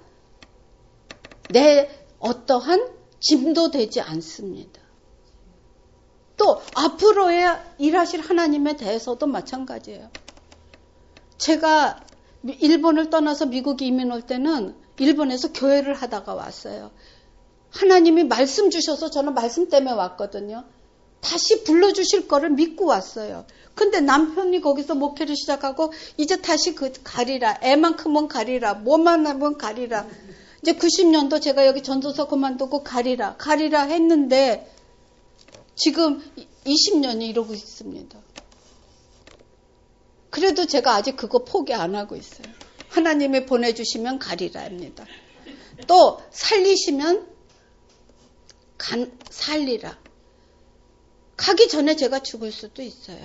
내 어떠한 짐도 되지 않습니다. 또 앞으로의 일하실 하나님에 대해서도 마찬가지예요. 제가 일본을 떠나서 미국 이민 올 때는 일본에서 교회를 하다가 왔어요. 하나님이 말씀 주셔서 저는 말씀 때문에 왔거든요. 다시 불러주실 거를 믿고 왔어요. 근데 남편이 거기서 목회를 시작하고 이제 다시 가리라. 애만큼은 가리라. 뭐만 하면 가리라. 이제 90년도 제가 여기 전도서 그만두고 가리라 했는데 지금 20년이 이러고 있습니다. 그래도 제가 아직 그거 포기 안 하고 있어요. 하나님이 보내주시면 가리라입니다. 또 살리시면 살리라. 가기 전에 제가 죽을 수도 있어요.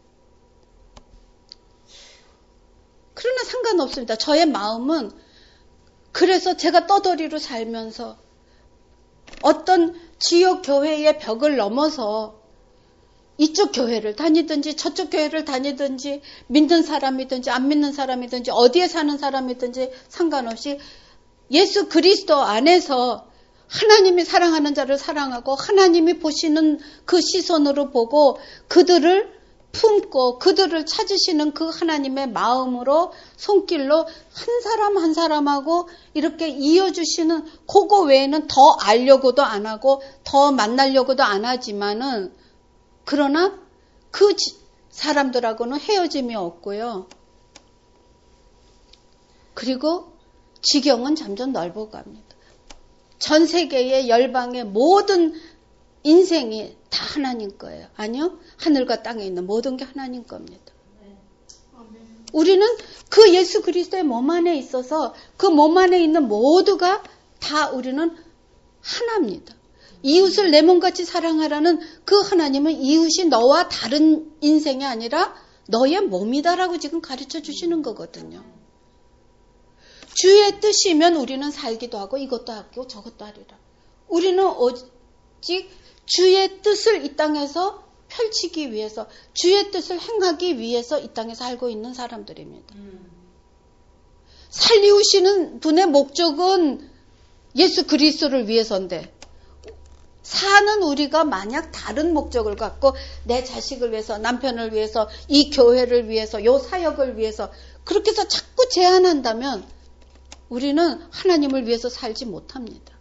그러나 상관없습니다. 저의 마음은 그래서 제가 떠돌이로 살면서 어떤 지역 교회의 벽을 넘어서 이쪽 교회를 다니든지 저쪽 교회를 다니든지 믿는 사람이든지 안 믿는 사람이든지 어디에 사는 사람이든지 상관없이 예수 그리스도 안에서 하나님이 사랑하는 자를 사랑하고 하나님이 보시는 그 시선으로 보고 그들을 품고 그들을 찾으시는 그 하나님의 마음으로 손길로 한 사람 한 사람하고 이렇게 이어주시는 그거 외에는 더 알려고도 안 하고 더 만나려고도 안 하지만은 그러나 그 사람들하고는 헤어짐이 없고요. 그리고 지경은 점점 넓어갑니다. 전 세계의 열방의 모든 인생이 다 하나님 거예요. 아니요. 하늘과 땅에 있는 모든 게 하나님 겁니다. 우리는 그 예수 그리스도의 몸 안에 있어서 그 몸 안에 있는 모두가 다 우리는 하나입니다. 이웃을 내 몸같이 사랑하라는 그 하나님은 이웃이 너와 다른 인생이 아니라 너의 몸이다라고 지금 가르쳐 주시는 거거든요. 주의 뜻이면 우리는 살기도 하고 이것도 하고 저것도 하리라. 우리는 오직 주의 뜻을 이 땅에서 펼치기 위해서 주의 뜻을 행하기 위해서 이 땅에 살고 있는 사람들입니다. 살리우시는 분의 목적은 예수 그리스도를 위해서인데 사는 우리가 만약 다른 목적을 갖고 내 자식을 위해서 남편을 위해서 이 교회를 위해서 요 사역을 위해서 그렇게 해서 자꾸 제한한다면 우리는 하나님을 위해서 살지 못합니다.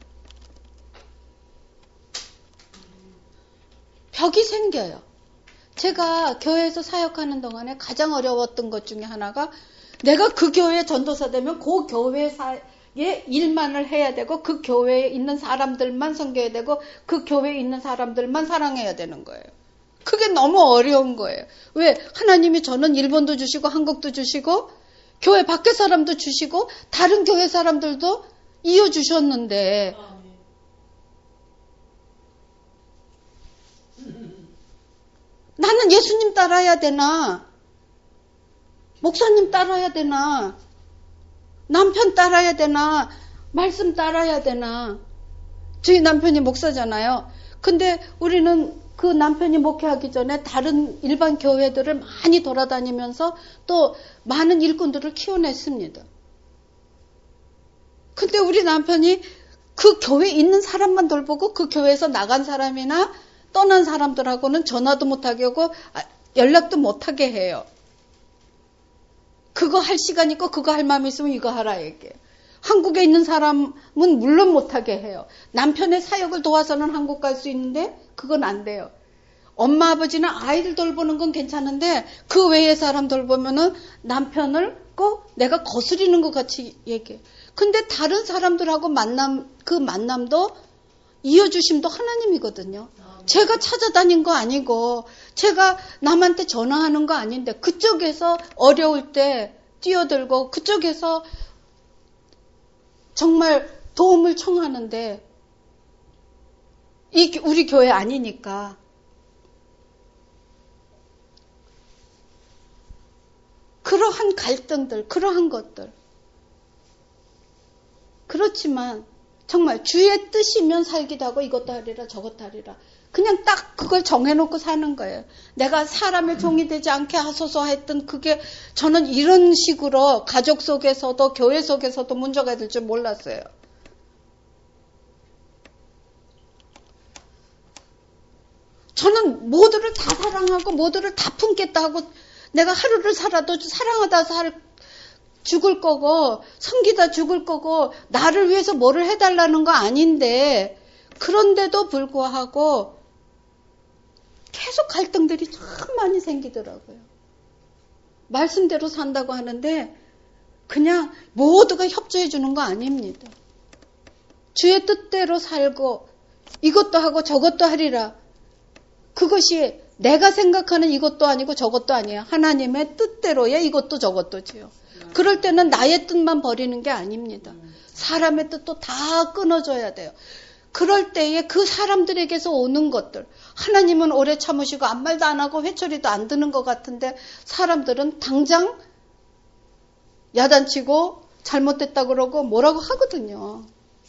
벽이 생겨요. 제가 교회에서 사역하는 동안에 가장 어려웠던 것 중에 하나가 내가 그 교회 전도사 되면 그 교회의 일만을 해야 되고 그 교회에 있는 사람들만 섬겨야 되고 그 교회에 있는 사람들만 사랑해야 되는 거예요. 그게 너무 어려운 거예요. 왜? 하나님이 저는 일본도 주시고 한국도 주시고 교회 밖에 사람도 주시고 다른 교회 사람들도 이어주셨는데 나는 예수님 따라야 되나? 목사님 따라야 되나? 남편 따라야 되나? 말씀 따라야 되나? 저희 남편이 목사잖아요. 근데 우리는 그 남편이 목회하기 전에 다른 일반 교회들을 많이 돌아다니면서 또 많은 일꾼들을 키워냈습니다. 근데 우리 남편이 그 교회에 있는 사람만 돌보고 그 교회에서 나간 사람이나 떠난 사람들하고는 전화도 못하게 하고 연락도 못하게 해요. 그거 할 시간 있고 그거 할 마음 있으면 이거 하라 얘기해요. 한국에 있는 사람은 물론 못하게 해요. 남편의 사역을 도와서는 한국 갈 수 있는데 그건 안 돼요. 엄마 아버지는 아이들 돌보는 건 괜찮은데 그 외의 사람 돌보면은 남편을 꼭 내가 거스리는 것 같이 얘기해요. 근데 다른 사람들하고 그 만남도 이어주심도 하나님이거든요. 제가 찾아다닌 거 아니고 제가 남한테 전화하는 거 아닌데 그쪽에서 어려울 때 뛰어들고 그쪽에서 정말 도움을 청하는데 우리 교회 아니니까 그러한 갈등들, 그러한 것들. 그렇지만 정말 주의 뜻이면 살기도 하고 이것도 하리라 저것도 하리라. 그냥 딱 그걸 정해놓고 사는 거예요. 내가 사람의 종이 되지 않게 하소서 했던 그게 저는 이런 식으로 가족 속에서도 교회 속에서도 문제가 될 줄 몰랐어요. 저는 모두를 다 사랑하고 모두를 다 품겠다 하고 내가 하루를 살아도 사랑하다 죽을 거고 섬기다 죽을 거고 나를 위해서 뭐를 해달라는 거 아닌데 그런데도 불구하고 계속 갈등들이 참 많이 생기더라고요. 말씀대로 산다고 하는데 그냥 모두가 협조해 주는 거 아닙니다. 주의 뜻대로 살고 이것도 하고 저것도 하리라. 그것이 내가 생각하는 이것도 아니고 저것도 아니에요. 하나님의 뜻대로의 이것도 저것도지요. 그럴 때는 나의 뜻만 버리는 게 아닙니다. 사람의 뜻도 다 끊어줘야 돼요. 그럴 때에 그 사람들에게서 오는 것들, 하나님은 오래 참으시고 아무 말도 안 하고 회초리도 안 드는 것 같은데 사람들은 당장 야단치고 잘못됐다 그러고 뭐라고 하거든요.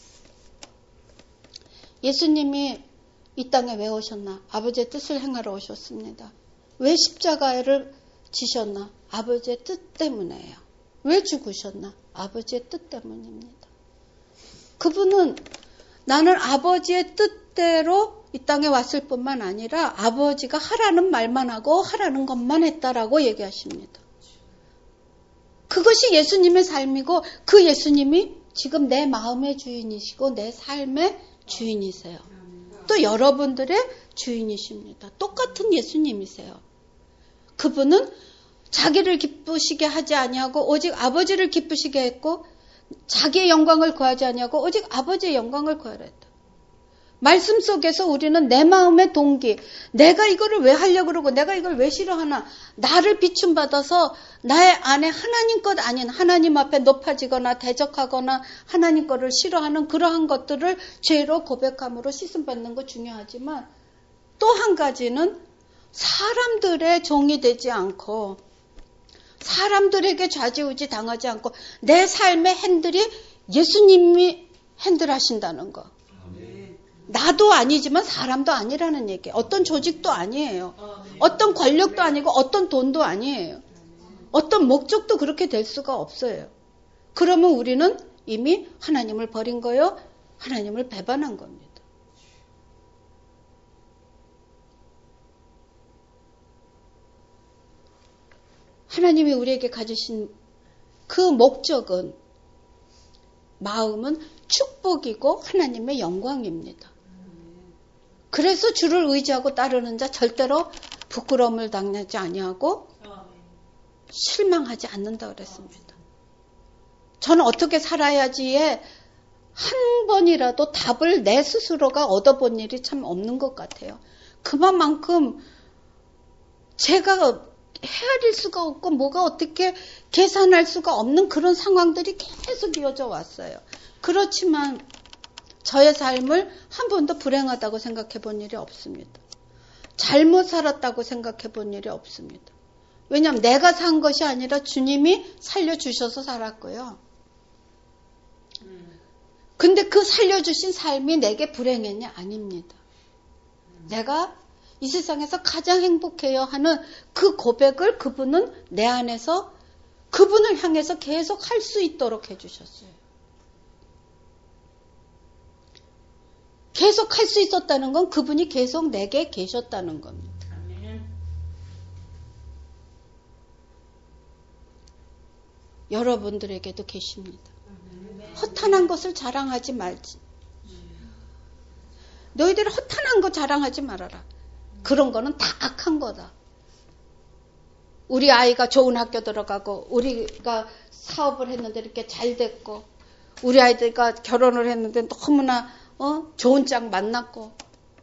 예수님이 이 땅에 왜 오셨나? 아버지의 뜻을 행하러 오셨습니다. 왜 십자가를 지셨나? 아버지의 뜻 때문에요. 왜 죽으셨나? 아버지의 뜻 때문입니다. 그분은 나는 아버지의 뜻대로 이 땅에 왔을 뿐만 아니라 아버지가 하라는 말만 하고 하라는 것만 했다라고 얘기하십니다. 그것이 예수님의 삶이고 그 예수님이 지금 내 마음의 주인이시고 내 삶의 주인이세요. 또 여러분들의 주인이십니다. 똑같은 예수님이세요. 그분은 자기를 기쁘시게 하지 아니하고 오직 아버지를 기쁘시게 했고 자기의 영광을 구하지 아니하고 오직 아버지의 영광을 구하라 했다. 말씀 속에서 우리는 내 마음의 동기, 내가 이거를 왜 하려고 그러고 내가 이걸 왜 싫어하나, 나를 비춤받아서 나의 안에 하나님 것 아닌 하나님 앞에 높아지거나 대적하거나 하나님 것을 싫어하는 그러한 것들을 죄로 고백함으로 씻음받는 거 중요하지만 또 한 가지는 사람들의 종이 되지 않고 사람들에게 좌지우지 당하지 않고 내 삶의 핸들이 예수님이 핸들하신다는 거. 나도 아니지만 사람도 아니라는 얘기예요. 어떤 조직도 아니에요. 어떤 권력도 아니고 어떤 돈도 아니에요. 어떤 목적도 그렇게 될 수가 없어요. 그러면 우리는 이미 하나님을 버린 거요. 하나님을 배반한 겁니다. 하나님이 우리에게 가지신 그 목적은 마음은 축복이고 하나님의 영광입니다. 그래서 주를 의지하고 따르는 자 절대로 부끄러움을 당하지 아니하고 실망하지 않는다 그랬습니다. 저는 어떻게 살아야지에 한 번이라도 답을 내 스스로가 얻어본 일이 참 없는 것 같아요. 그만큼 제가 헤아릴 수가 없고 뭐가 어떻게 계산할 수가 없는 그런 상황들이 계속 이어져 왔어요. 그렇지만 저의 삶을 한 번도 불행하다고 생각해 본 일이 없습니다. 잘못 살았다고 생각해 본 일이 없습니다. 왜냐하면 내가 산 것이 아니라 주님이 살려주셔서 살았고요. 근데 그 살려주신 삶이 내게 불행했냐? 아닙니다. 내가 이 세상에서 가장 행복해요 하는 그 고백을 그분은 내 안에서 그분을 향해서 계속 할 수 있도록 해주셨어요. 계속 할 수 있었다는 건 그분이 계속 내게 계셨다는 겁니다. 여러분들에게도 계십니다. 허탄한 것을 자랑하지 말지. 너희들 허탄한 거 자랑하지 말아라. 그런 거는 다 악한 거다. 우리 아이가 좋은 학교 들어가고 우리가 사업을 했는데 이렇게 잘 됐고 우리 아이들과 결혼을 했는데 너무나 좋은 짝 만났고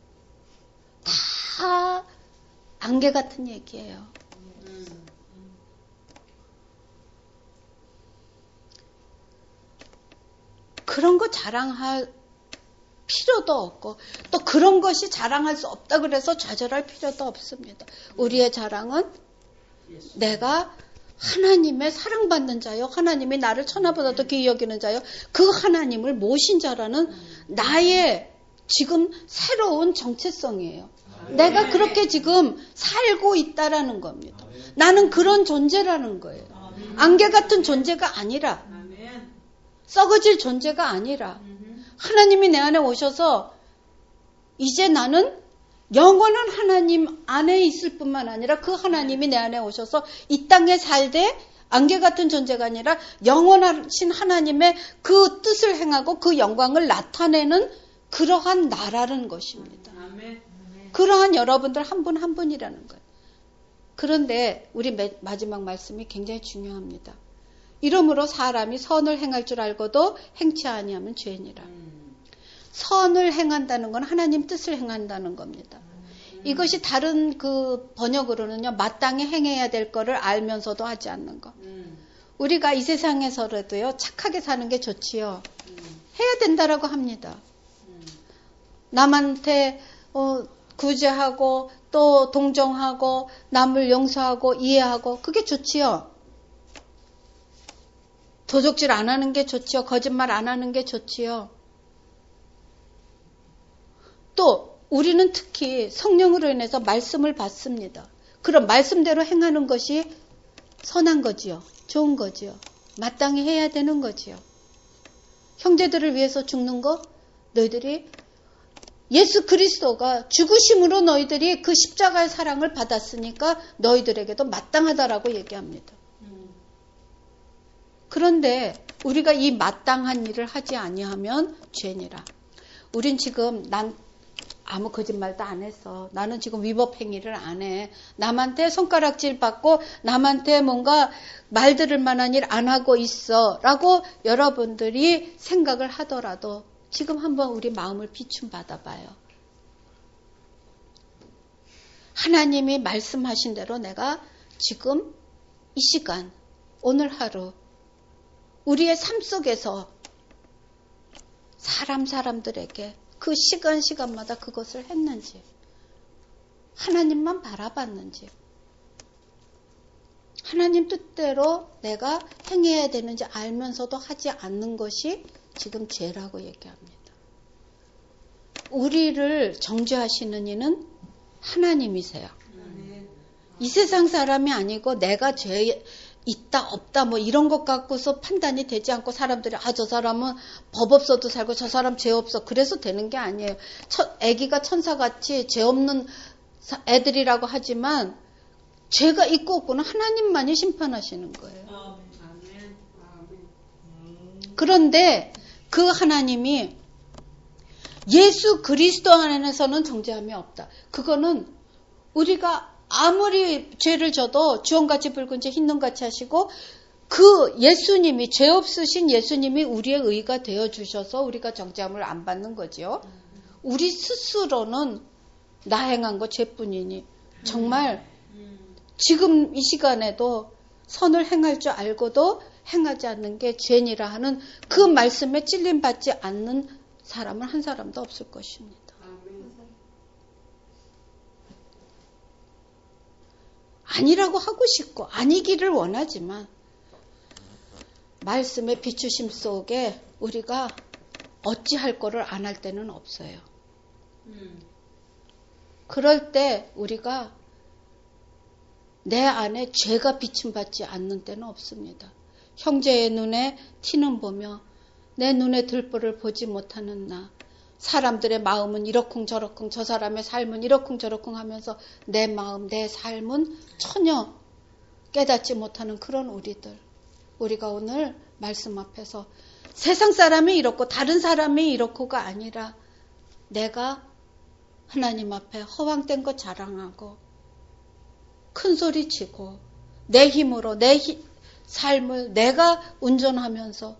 다 안개 같은 얘기예요. 그런 거 자랑할 필요도 없고 또 그런 것이 자랑할 수 없다 그래서 좌절할 필요도 없습니다. 우리의 자랑은 내가 하나님의 사랑받는 자요. 하나님이 나를 천하보다도 귀히 여기는 자요. 그 하나님을 모신 자라는 나의 지금 새로운 정체성이에요. 내가 그렇게 지금 살고 있다라는 겁니다. 나는 그런 존재라는 거예요. 안개 같은 존재가 아니라, 썩어질 존재가 아니라, 하나님이 내 안에 오셔서 이제 나는 영원한 하나님 안에 있을 뿐만 아니라 그 하나님이 내 안에 오셔서 이 땅에 살되 안개 같은 존재가 아니라 영원하신 하나님의 그 뜻을 행하고 그 영광을 나타내는 그러한 나라는 것입니다. 그러한 여러분들 한 분 한 분이라는 거예요. 그런데 우리 마지막 말씀이 굉장히 중요합니다. 이러므로 사람이 선을 행할 줄 알고도 행치 아니하면 죄니라. 선을 행한다는 건 하나님 뜻을 행한다는 겁니다. 이것이 다른 그 번역으로는요, 마땅히 행해야 될 거를 알면서도 하지 않는 것. 우리가 이 세상에서라도요, 착하게 사는 게 좋지요. 해야 된다라고 합니다. 남한테 구제하고 또 동정하고 남을 용서하고 이해하고 그게 좋지요. 도적질 안 하는 게 좋지요. 거짓말 안 하는 게 좋지요. 또 우리는 특히 성령으로 인해서 말씀을 받습니다. 그럼 말씀대로 행하는 것이 선한 거지요. 좋은 거지요. 마땅히 해야 되는 거지요. 형제들을 위해서 죽는 거 너희들이 예수 그리스도가 죽으심으로 너희들이 그 십자가의 사랑을 받았으니까 너희들에게도 마땅하다라고 얘기합니다. 그런데 우리가 이 마땅한 일을 하지 아니하면 죄니라. 우린 지금 난 아무 거짓말도 안 했어. 나는 지금 위법 행위를 안 해. 남한테 손가락질 받고 남한테 뭔가 말 들을 만한 일 안 하고 있어. 라고 여러분들이 생각을 하더라도 지금 한번 우리 마음을 비춤 받아봐요. 하나님이 말씀하신 대로 내가 지금 이 시간, 오늘 하루 우리의 삶 속에서 사람들에게 그 시간마다 그것을 했는지, 하나님만 바라봤는지, 하나님 뜻대로 내가 행해야 되는지 알면서도 하지 않는 것이 지금 죄라고 얘기합니다. 우리를 정죄하시는 이는 하나님이세요. 이 세상 사람이 아니고 내가 죄 있다 없다 뭐 이런 것 갖고서 판단이 되지 않고 사람들이 저 사람은 법 없어도 살고 저 사람 죄 없어 그래서 되는 게 아니에요. 애기가 천사같이 죄 없는 애들이라고 하지만 죄가 있고 없고는 하나님만이 심판하시는 거예요. 그런데 그 하나님이 예수 그리스도 안에서는 정죄함이 없다. 그거는 우리가 아무리 죄를 져도 주홍같이 붉은 죄 흰눈같이 하시고 그 예수님이 죄 없으신 예수님이 우리의 의가 되어주셔서 우리가 정죄함을 안 받는 거죠. 우리 스스로는 나 행한 거 죄뿐이니 정말 지금 이 시간에도 선을 행할 줄 알고도 행하지 않는 게 죄니라 하는 그 말씀에 찔림받지 않는 사람은 한 사람도 없을 것입니다. 아니라고 하고 싶고 아니기를 원하지만 말씀의 비추심 속에 우리가 어찌할 거를 안 할 때는 없어요. 그럴 때 우리가 내 안에 죄가 비침받지 않는 때는 없습니다. 형제의 눈에 티는 보며 내 눈에 들보를 보지 못하는 나. 사람들의 마음은 이러쿵저러쿵 저 사람의 삶은 이러쿵저러쿵 하면서 내 마음 내 삶은 전혀 깨닫지 못하는 그런 우리들. 우리가 오늘 말씀 앞에서 세상 사람이 이렇고 다른 사람이 이렇고가 아니라 내가 하나님 앞에 허황된 것 자랑하고 큰 소리 치고 내 힘으로 내 삶을 내가 운전하면서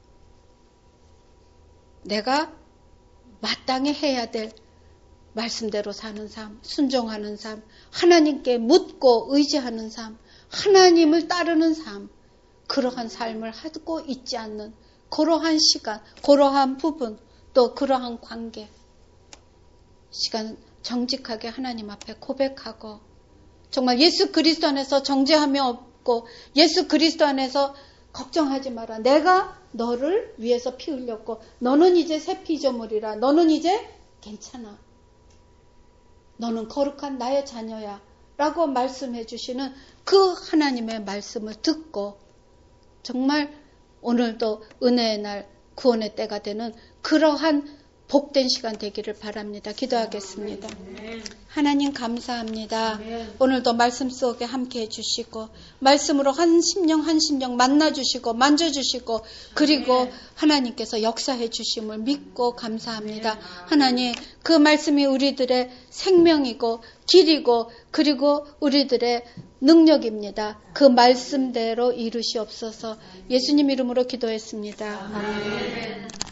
내가 마땅히 해야 될 말씀대로 사는 삶, 순종하는 삶, 하나님께 묻고 의지하는 삶, 하나님을 따르는 삶, 그러한 삶을 하고 있지 않는 그러한 시간, 그러한 부분, 또 그러한 관계, 시간 정직하게 하나님 앞에 고백하고 정말 예수 그리스도 안에서 정죄함이 듣고 예수 그리스도 안에서 걱정하지 마라. 내가 너를 위해서 피 흘렸고 너는 이제 새 피조물이라. 너는 이제 괜찮아. 너는 거룩한 나의 자녀야. 라고 말씀해 주시는 그 하나님의 말씀을 듣고 정말 오늘도 은혜의 날 구원의 때가 되는 그러한 복된 시간 되기를 바랍니다. 기도하겠습니다. 하나님 감사합니다. 오늘도 말씀 속에 함께 해주시고 말씀으로 한 심령 한 심령 만나주시고 만져주시고 그리고 하나님께서 역사해 주심을 믿고 감사합니다. 하나님 그 말씀이 우리들의 생명이고 길이고 그리고 우리들의 능력입니다. 그 말씀대로 이루시옵소서. 예수님 이름으로 기도했습니다. 아멘.